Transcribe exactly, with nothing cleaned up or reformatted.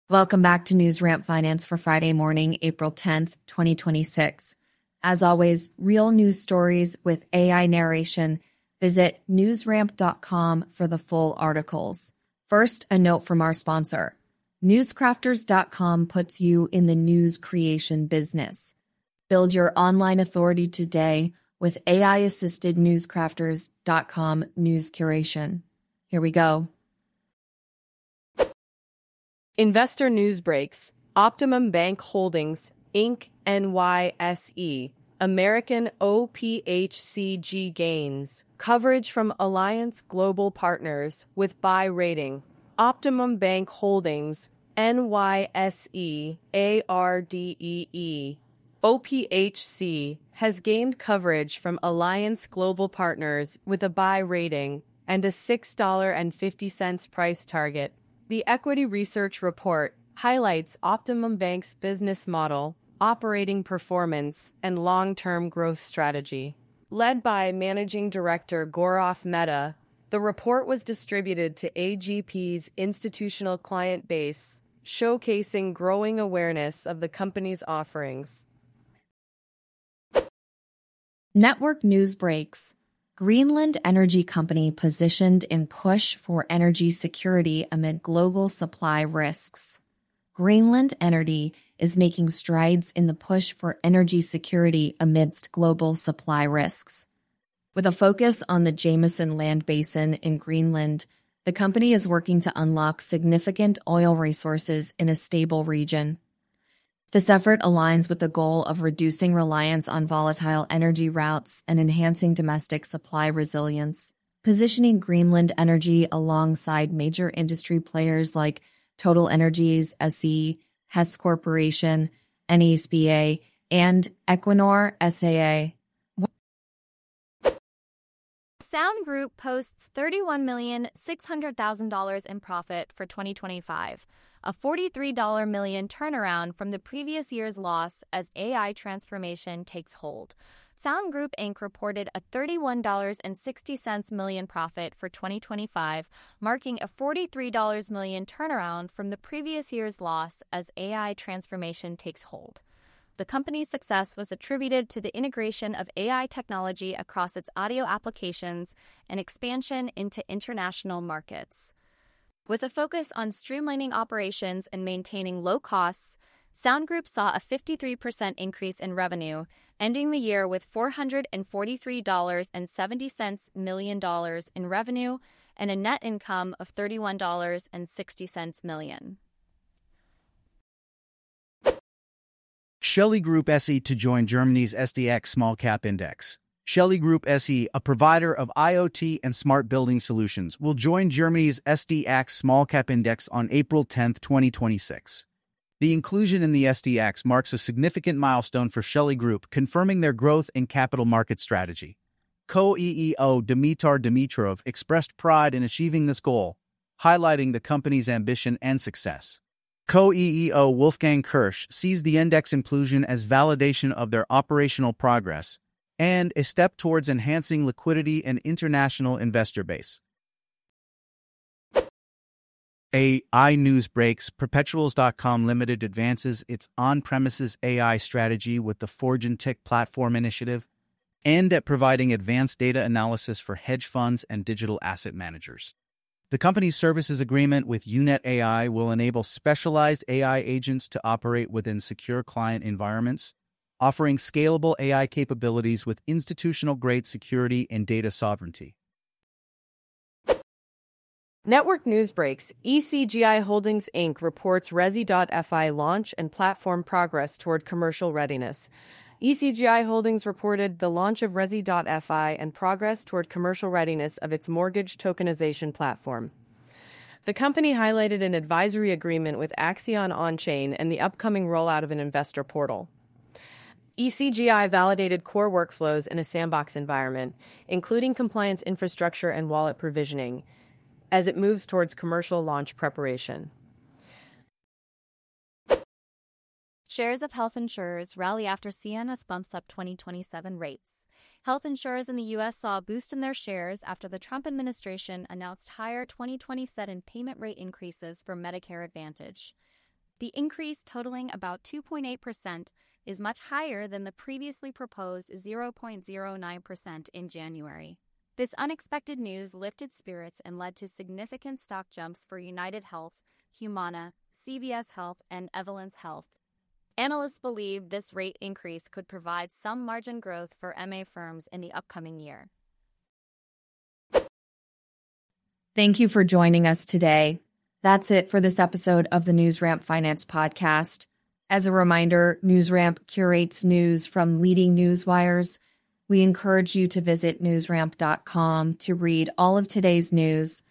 Welcome back to NewsRamp Finance for Friday morning, April tenth, twenty twenty-six. As always, real news stories with A I narration. Visit newsramp dot com for the full articles. First, a note from our sponsor. newscrafters dot com puts you in the news creation business. Build your online authority today with A I-assisted newscrafters dot com news curation. Here we go. Investor news breaks. Optimum Bank Holdings, Incorporated, N Y S E. American O P H C G gains. Coverage from Alliance Global Partners with buy rating. Optimum Bank Holdings, N Y S E, A R D E E. O P H C has gained coverage from Alliance Global Partners with a buy rating and a six dollars and fifty cents price target. The Equity Research Report highlights Optimum Bank's business model, operating performance, and long-term growth strategy. Led by Managing Director Gaurav Mehta, the report was distributed to A G P's institutional client base, showcasing growing awareness of the company's offerings. Network news breaks. Greenland Energy Company positioned in push for energy security amid global supply risks. Greenland Energy is making strides in the push for energy security amidst global supply risks. With a focus on the Jameson Land Basin in Greenland, the company is working to unlock significant oil resources in a stable region. This effort aligns with the goal of reducing reliance on volatile energy routes and enhancing domestic supply resilience, positioning Greenland Energy alongside major industry players like Total Energies S E, Hess Corporation, N E S B A, and Equinor S A A. Sound Group posts thirty-one million six hundred thousand dollars in profit for twenty twenty-five, a forty-three million dollars turnaround from the previous year's loss as A I transformation takes hold. Sound Group Incorporated reported a thirty-one dollars and sixty cents million profit for twenty twenty-five, marking a forty-three million dollars turnaround from the previous year's loss as A I transformation takes hold. The company's success was attributed to the integration of A I technology across its audio applications and expansion into international markets. With a focus on streamlining operations and maintaining low costs, Sound Group saw a fifty-three percent increase in revenue, ending the year with four hundred forty-three dollars and seventy cents million dollars in revenue and a net income of thirty-one dollars and sixty cents million. Shelly Group S E to join Germany's S D X Small Cap Index. Shelly Group S E, a provider of IoT and smart building solutions, will join Germany's S D X Small Cap Index on April tenth, twenty twenty-six. The inclusion in the S D X marks a significant milestone for Shelly Group, confirming their growth and capital market strategy. Co-E E O Dimitar Dimitrov expressed pride in achieving this goal, highlighting the company's ambition and success. Co-E E O Wolfgang Kirsch sees the index inclusion as validation of their operational progress and a step towards enhancing liquidity and international investor base. A I news breaks. Perpetuals dot com Limited advances its on-premises A I strategy with the Forgentic platform initiative, aimed at providing advanced data analysis for hedge funds and digital asset managers. The company's services agreement with Unet A I will enable specialized A I agents to operate within secure client environments, offering scalable A I capabilities with institutional-grade security and data sovereignty. Network news breaks. E C G I Holdings Incorporated reports Resi dot F I launch and platform progress toward commercial readiness. E C G I Holdings reported the launch of Resi dot F I and progress toward commercial readiness of its mortgage tokenization platform. The company highlighted an advisory agreement with Axion On-Chain and the upcoming rollout of an investor portal. E C G I validated core workflows in a sandbox environment, including compliance infrastructure and wallet provisioning, as it moves towards commercial launch preparation. Shares of health insurers rally after C M S bumps up twenty twenty-seven rates. Health insurers in the U S saw a boost in their shares after the Trump administration announced higher twenty twenty-seven payment rate increases for Medicare Advantage. The increase, totaling about two point eight percent, is much higher than the previously proposed zero point zero nine percent in January. This unexpected news lifted spirits and led to significant stock jumps for United Health, Humana, C V S Health, and Evolent Health. Analysts believe this rate increase could provide some margin growth for M A firms in the upcoming year. Thank you for joining us today. That's it for this episode of the NewsRamp Finance Podcast. As a reminder, NewsRamp curates news from leading news wires. We encourage you to visit newsramp dot com to read all of today's news,